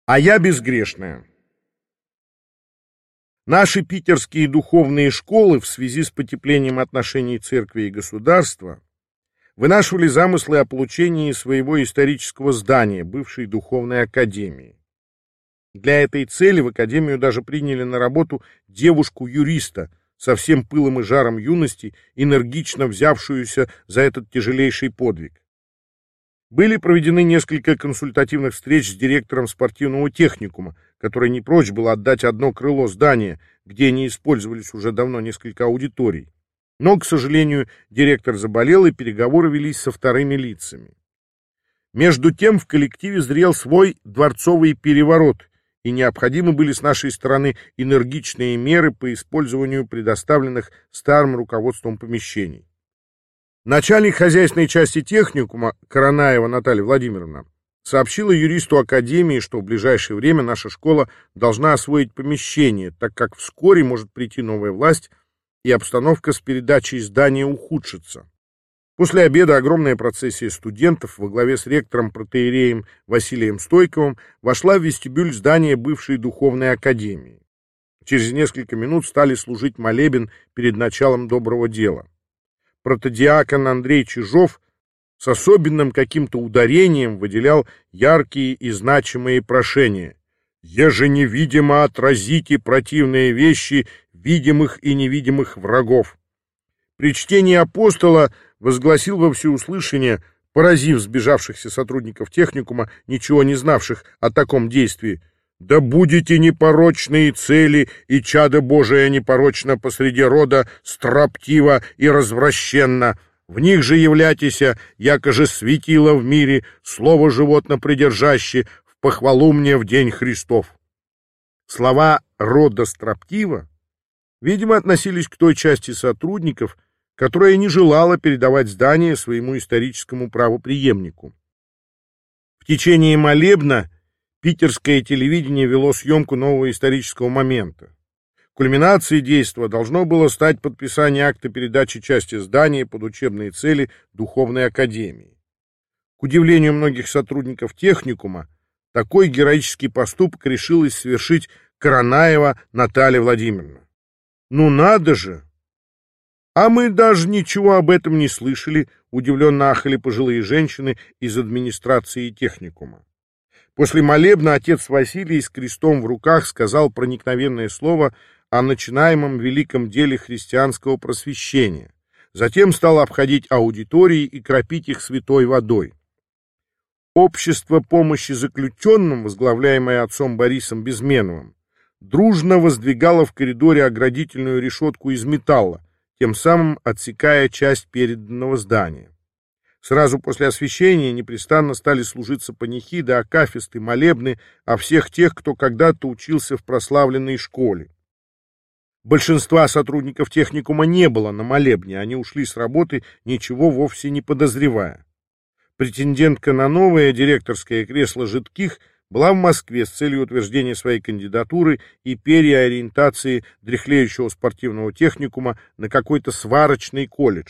А я безгрешная. Наши питерские духовные школы в связи с потеплением отношений церкви и государства вынашивали замыслы о получении своего исторического здания, бывшей духовной академии. Для этой цели в академию даже приняли на работу девушку-юриста, со всем пылом и жаром юности, энергично взявшуюся за этот тяжелейший подвиг. Были проведены несколько консультативных встреч с директором спортивного техникума, который не прочь был отдать одно крыло здания, где не использовались уже давно несколько аудиторий. Но, к сожалению, директор заболел, и переговоры велись со вторыми лицами. Между тем в коллективе зрел свой дворцовый переворот, и необходимы были с нашей стороны энергичные меры по использованию предоставленных старым руководством помещений. Начальник хозяйственной части техникума Коронаева Наталья Владимировна сообщила юристу академии, что в ближайшее время наша школа должна освоить помещение, так как вскоре может прийти новая власть, и обстановка с передачей здания ухудшится. После обеда огромная процессия студентов во главе с ректором протоиереем Василием Стойковым вошла в вестибюль здания бывшей духовной академии. Через несколько минут стали служить молебен перед началом доброго дела. Протодиакон Андрей Чижов с особенным каким-то ударением выделял яркие и значимые прошения: «Еже невидимо отразите противные вещи видимых и невидимых врагов». При чтении апостола возгласил во всеуслышание, поразив сбежавшихся сотрудников техникума, ничего не знавших о таком действии: «Да будете непорочные цели, и чадо Божие непорочно посреди рода, строптиво и развращенно. В них же являйтеся, якоже светило в мире, слово животно придержаще, в похвалу мне в день Христов». Слова «рода строптиво» видимо относились к той части сотрудников, которая не желала передавать здание своему историческому правопреемнику. В течение молебна питерское телевидение вело съемку нового исторического момента. Кульминацией действа должно было стать подписание акта передачи части здания под учебные цели Духовной академии. К удивлению многих сотрудников техникума, такой героический поступок решилась совершить Коронаева Наталья Владимировна. «Ну надо же! А мы даже ничего об этом не слышали», удивленно ахали пожилые женщины из администрации техникума. После молебна отец Василий с крестом в руках сказал проникновенное слово о начинаемом великом деле христианского просвещения. Затем стал обходить аудитории и кропить их святой водой. Общество помощи заключенным, возглавляемое отцом Борисом Безменовым, дружно воздвигало в коридоре оградительную решетку из металла, тем самым отсекая часть переданного здания. Сразу после освящения непрестанно стали служиться панихиды, акафисты, молебны о всех тех, кто когда-то учился в прославленной школе. Большинства сотрудников техникума не было на молебне, они ушли с работы, ничего вовсе не подозревая. Претендентка на новое директорское кресло Жидких была в Москве с целью утверждения своей кандидатуры и переориентации дряхлеющего спортивного техникума на какой-то сварочный колледж.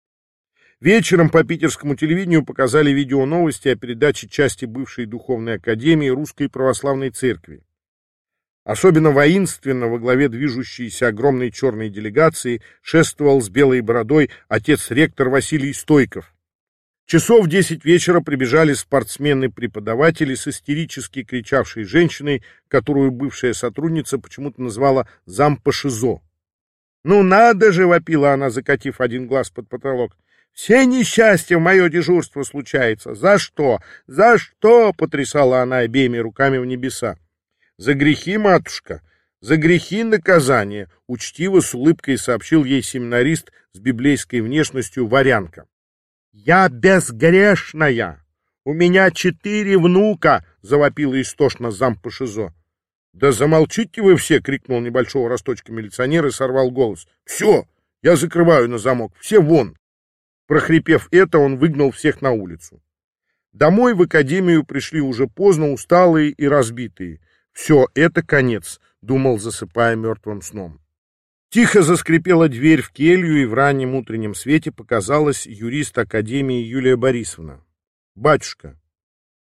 Вечером по питерскому телевидению показали видеоновости о передаче части бывшей духовной академии Русской Православной Церкви. Особенно воинственно во главе движущейся огромной черной делегации шествовал с белой бородой отец-ректор Василий Стойков. Часов в 10 вечера прибежали спортсмены-преподаватели с истерически кричавшей женщиной, которую бывшая сотрудница почему-то назвала зам по ШИЗО. «Ну надо же!» — вопила она, закатив один глаз под потолок. «Все несчастья в мое дежурство случается. За что? За что?» — потрясала она обеими руками в небеса. «За грехи, матушка, за грехи наказания», — учтиво с улыбкой сообщил ей семинарист с библейской внешностью Варянка. «Я безгрешная! У меня 4 внука!» — завопила истошно зам по ШИЗО. «Да замолчите вы все!» — крикнул небольшого росточка милиционер и сорвал голос. «Все! Я закрываю на замок! Все вон!» Прохрипев это, он выгнал всех на улицу. Домой в академию пришли уже поздно, усталые и разбитые. «Все, это конец», — думал, засыпая мертвым сном. Тихо заскрипела дверь в келью, и в раннем утреннем свете показалась юрист академии Юлия Борисовна. «Батюшка,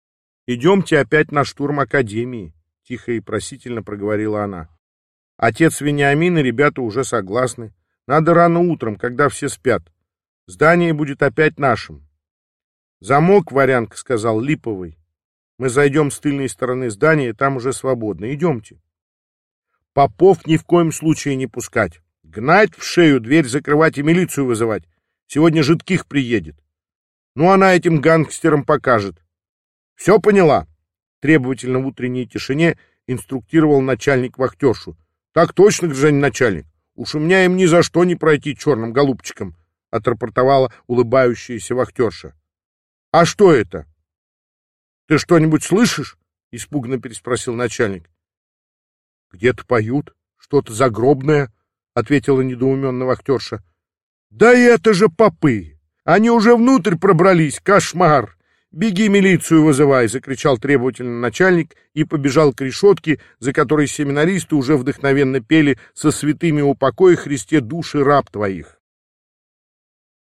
«Идемте опять на штурм академии», — тихо и просительно проговорила она. «Отец Вениамин и ребята уже согласны. Надо рано утром, когда все спят. Здание будет опять нашим». «Замок, Варянка, — сказал, — липовый. Мы зайдем с тыльной стороны здания, там уже свободно. Идемте». «Попов ни в коем случае не пускать. Гнать в шею, дверь закрывать и милицию вызывать. Сегодня Жидких приедет. Ну, она этим гангстерам покажет. Все поняла?» Требовательно в утренней тишине инструктировал начальник вахтершу. «Так точно, гражданин начальник. Уж у меня им ни за что не пройти черным голубчиком», — отрапортовала улыбающаяся вахтерша. «А что это?» «Ты что-нибудь слышишь?» — испуганно переспросил начальник. «Где-то поют, что-то загробное», — ответила недоуменно вахтерша. «Да это же попы! Они уже внутрь пробрались! Кошмар! Беги, милицию вызывай!» — закричал требовательно начальник и побежал к решетке, за которой семинаристы уже вдохновенно пели «Со святыми упокой, Христе, души раб твоих».